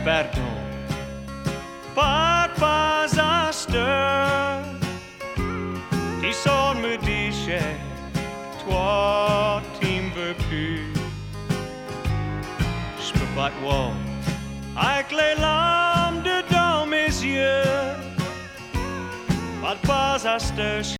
pardon. Pas à steur. Qui sort me disait, toi, tu me veux plus. Je peux pas te voir avec les larmes dedans mes yeux. Pas à steur.